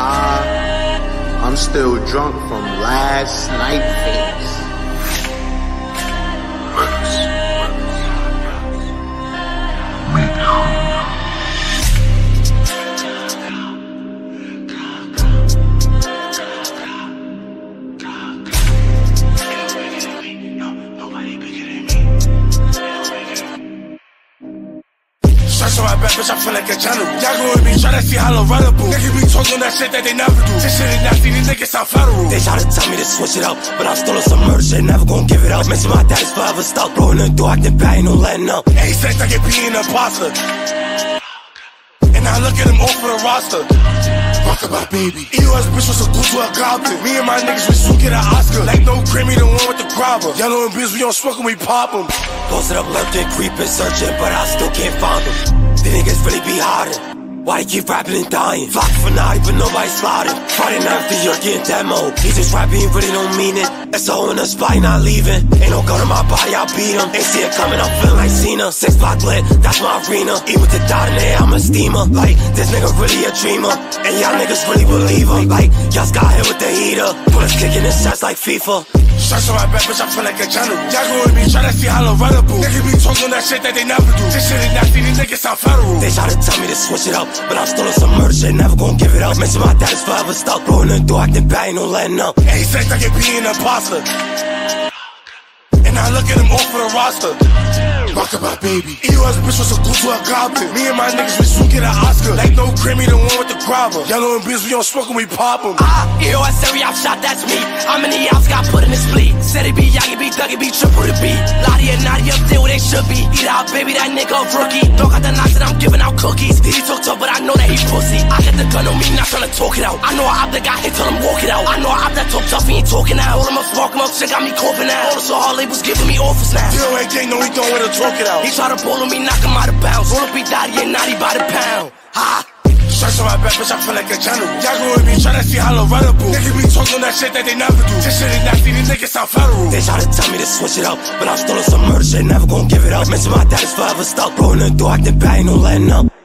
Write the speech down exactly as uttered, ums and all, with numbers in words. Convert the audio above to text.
high. I'm still drunk from last night face. Stress on my back, bitch, I feel like a general. Y'all go with me, tryna see how low-runnable. Niggas be talking that shit that they never do. This shit is nasty, these niggas sound federal. They try to tell me to switch it up, but I'm still on some murder shit, never gon' give it up. Mention my dad is forever stuck, blowing the door, acting bad, ain't no letting up. Eight cents, I get P in the pasta. And I look at him off for the roster. Rock about baby. E O S bitch was so good to a goblin. Me and my niggas, we soon get an Oscar. Like no Grammy, the one with the grabber. Yellow and biz, we don't smoke and we pop them. Posted up, lurking, creeping, searching, but I still can't find them. The niggas really be hiding. Why they keep rapping and dying? Flock for naughty, but nobody slotted. Friday night, the year getting demo. He just rapping, really don't mean it. That's a hole in the spot, he not leaving. Ain't no gun in my body, I beat him. Ain't see it coming, I'm feeling like Cena. Six block lit, that's my arena. Eat with the dot in there, I'm a steamer. Like, this nigga really a dreamer. And y'all niggas really believe him. Like, y'all got hit with the heater. Bullets kicking his shots like FIFA. Stress on my back, bitch, I feel like a general. Y'all go with me, tryna see how low-runnable. Niggas be talking that shit that they never do. This shit is nasty, these niggas sound federal. They try to tell me to switch it up, but I'm still on some murder shit, never gon' give it up. Mention my dad is forever stuck, blowing the door, acting bad, ain't no letting up. Eight cents, I get P in the pasta. And I look at him off for the roster. Rock about baby. E O S bitch was so good to a goblin. Me and my niggas, we soon get an Oscar. Like no Grammy, the one with the grabber. Yellow and biz, we don't smoke and we pop them. Ah, E O S every op shot, that's me. How many ops got put in the split? Said it be Yagi, be Dougie, be triple the beat. Lottie and Naughty up there where they should be. Eat out, baby, that nigga a rookie. Don't got the knocks and I'm giving out cookies. He talk tough, but I know that he pussy. I got the gun on me, not tryna talk it out. I know a op that got hit, tell him walk it out. I know a op that talk tough, he ain't talking out. Hold him up, spark him up, shit got me coughing out. All the so hard labels giving me offers now. D O A gang, no, he don't wanna talk it out. He try to pull on me, knock him out of bounds. Roll up, be Dottie and Naughty by the pound. Ha! Stress on my back, bitch, I feel like a general. Y'all go with me, tryna see how low-runnable. Niggas be talking that shit that they never do. This shit is nasty, these niggas sound federal. They try to tell me to switch it up, but I'm still on some murder shit, never gon' give it up. Mention my dad is forever stuck, blowing the door, acting bad, ain't no letting up.